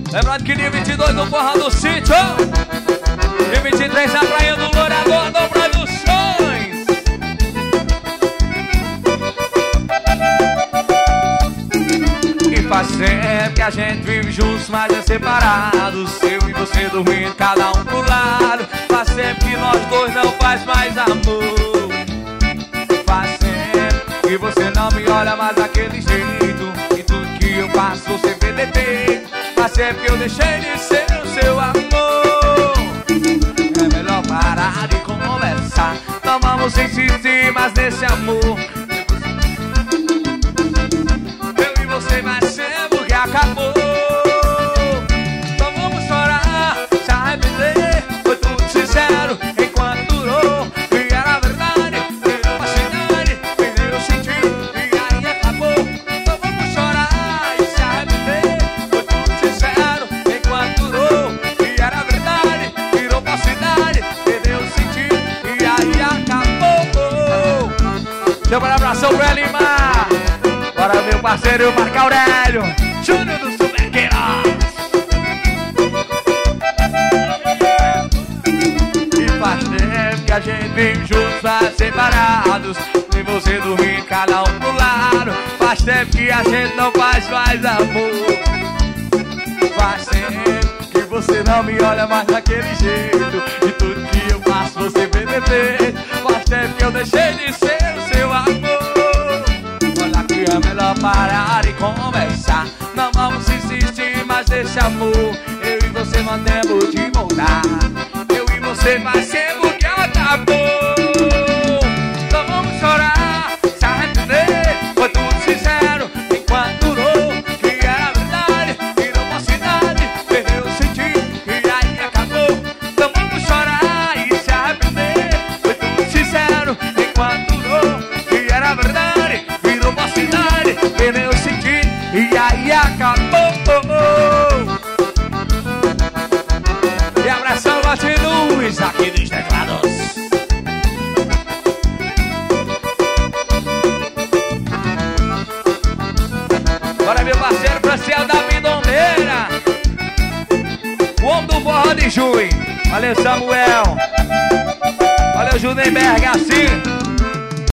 Lembrando que dia 22 no Forró do Sítio, dia 23 na Praia do Lourador, Dom Produções. E faz tempo que a gente vive juntos, mas é separados. Eu e você dormindo, cada um pro lado. Faz tempo que nós dois não faz mais amor. Faz tempo que você não me olha mais daquele jeito. E tudo que eu faço você vê defeito. Faz tempo que eu deixei de ser o seu amor. É melhor parar de conversar. Não vamos insistir mais nesse amor. Eu e você vai ser porque acabou. Não vamos chorar, se arrepender. Foi tudo sincero enquanto durou. E era verdade, virou uma cidade, perdeu o sentido e aí acabou. Não vamos chorar e se arrepender. Foi tudo sincero enquanto durou. E era verdade, virou uma cidade, perdeu o sentido e aí acabou. Deu para abração pra Limar. Bora meu parceiro Marco Aurélio Júnior do Superqueiroz. E faz tempo que a gente vive juntos, mas separados. E você dormir, cada um pro lado. Faz tempo que a gente não faz mais amor. Faz tempo que você não me olha mais daquele jeito. E tudo que eu faço você vê defeito. Faz tempo que eu deixei de ser o seu amor. É melhor parar e conversar. Não vamos insistir mais nesse amor. Eu e você não temos de voltar. Eu e você vai ser porque acabou. Não vamos chorar, se arrepender. Foi tudo sincero enquanto durou. Que era verdade, virou uma cidade, perdeu o sentido e aí acabou. Não vamos chorar e se arrepender. Foi tudo sincero enquanto durou. Que era verdade, virou uma cidade, perdeu o sentido e aí acabou. E abração Bate Luz aqui dos teclados. Bora meu parceiro Franciel da Bidombeira, o homem do forró de Juí. Valeu Samuel. Valeu Judenberg assim.